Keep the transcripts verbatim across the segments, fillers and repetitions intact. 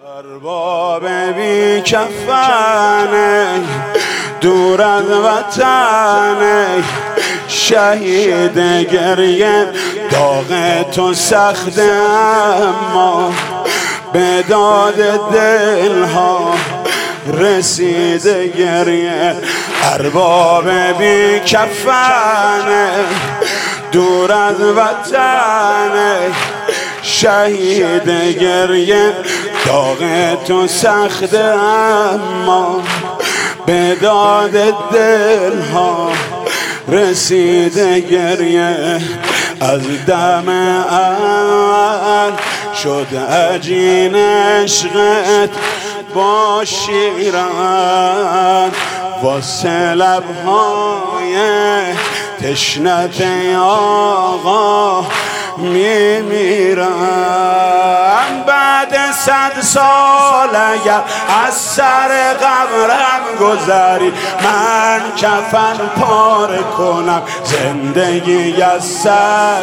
ارباب بی کفنه دور از وطنه، شهید گریه داغ تو سخته اما به داد دلها رسیده گریه. ارباب بی کفنه دور از وطنه، شهید گریه داغ تو سخته اما به داد دلها رسیده گریه. از دم اول شد عجین عشقت با شیران، واسه لبهای تشنت آقا میمیرم. بعد صد سال اگر از سر قبرم گذری، من کفن پاره کنم زندگی از سر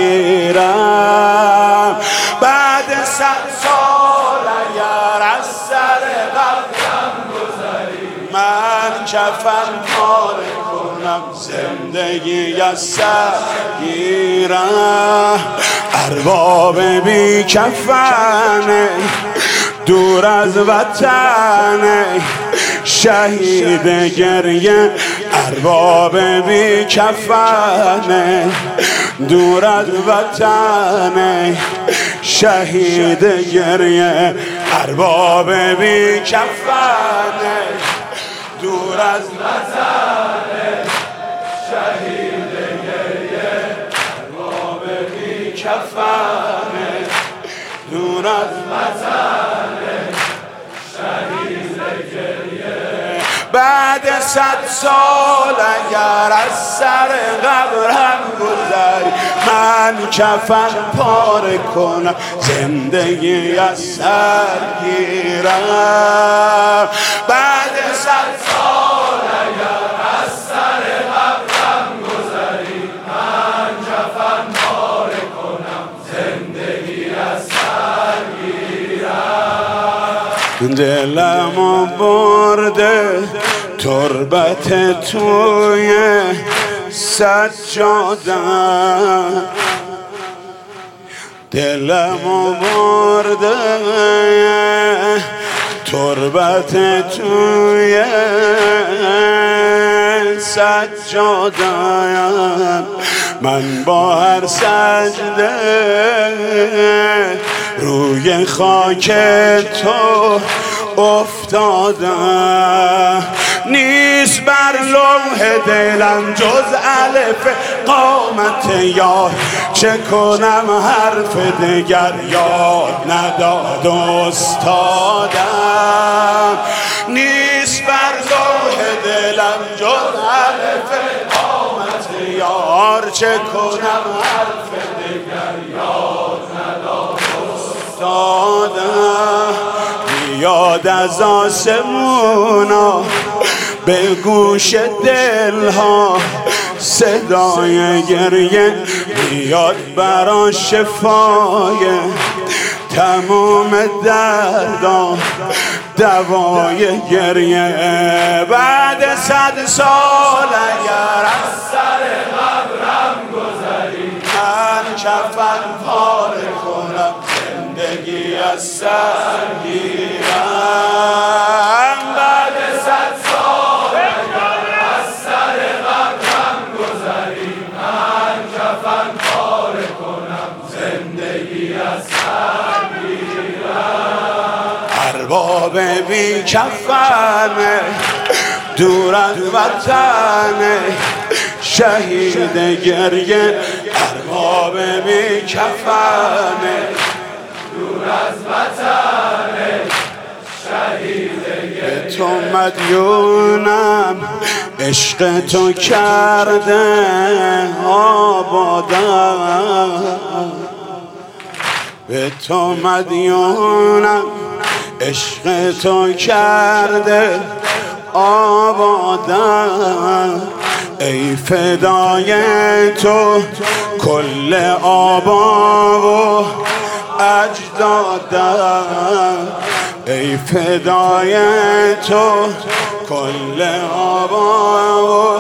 گیرم. بعد صد سال اگر از سر قبرم گذری، من کفن پاره کنم زندگی از سر گیرم. ارباب بی کفنه دور از وطنه، شهید گریه. ارباب بی کفنه دور از وطنه، شهید گریه. ارباب بی کفنه دور از وطنه، شهید گریه. ارباب بی کفنه دور از وطنه، شهید گریه. بعد صد سال اگر از سر قبرم گذری، من کفن پاره کنم زندگی از سر گیرم. بعد صد سال اگر از سر قبرم گذری، من کفن پاره کنم زندگی از سر گیرم. دلمو برده تربت توی سجاده، دلمو برده تربت توی سجاده. من با هر سجده روی خاک تو افتادم، نیست بر لوح دلم جز الف قامت یار. چه کنم حرف دگر یاد نداد استادم، نیست بر لوح دلم جز الف قامت یار. چه کنم حرف دگر یاد نداد استادم. یاد از آسمونا به گوش دلها صدای گریه میاد برا شفای تمام دردان دوای گریه. بعد صد سال اگر از سر قبرم گذری، من کفن پاره کنم زندگی از سر گیرم. بعد صد سال اگر از سر قبرم گذری، من کفن پاره کنم زندگی از سر گیرم. ارباب بی کفنه دور از وطنه، شهید گریه. ارباب بی کفنه دور از وطنه، شهید گریه. به تو مدیونم عشق تو کرده آبادم، به تو مدیونم عشق تو کرده آبادم. ای فدای تو کل آبا و اجدادم، ای فدای تو کل آبا و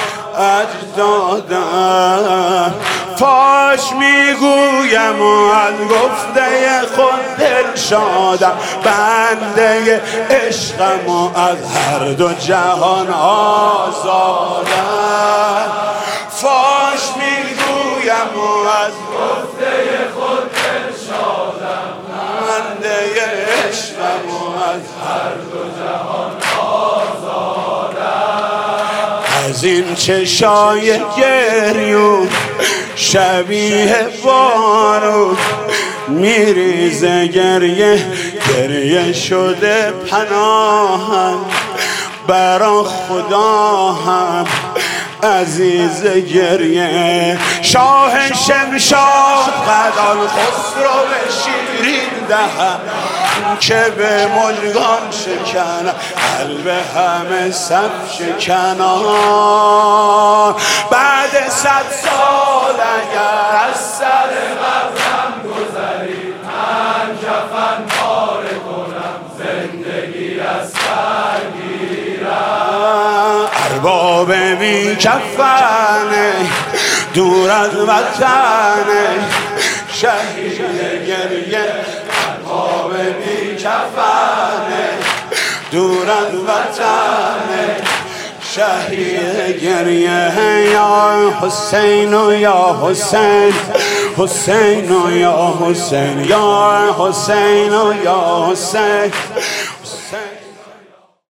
اجدادم. فاش میگویم و از گفته خود دل شادم، بنده عشقم و از هر دو جهان آزادم. فاش میگویم و از گفته خود دل شادم، بنده عشقم و از هر دو جهان آزادم. از این چشای گریون شبیه بارون میریزه گریه، گریه شده پناهم. برا خدا هم عزیز گریه، شاه شمشاد قدان خسرو شیرین دهم، که به مژگان شکنم قلب همه صف شکنان. بعد صد سال اگر از سر مغزم گذری، من کفن پاره کنم زندگی از سر گیرم. ارباب بی کفنه دور از وطنه، شهید گریه. ارباب بی کفنه دور از وطنه، شهید گریه. یا حسین و یا حسین، حسین و یا حسین، یا حسین و یا حسین،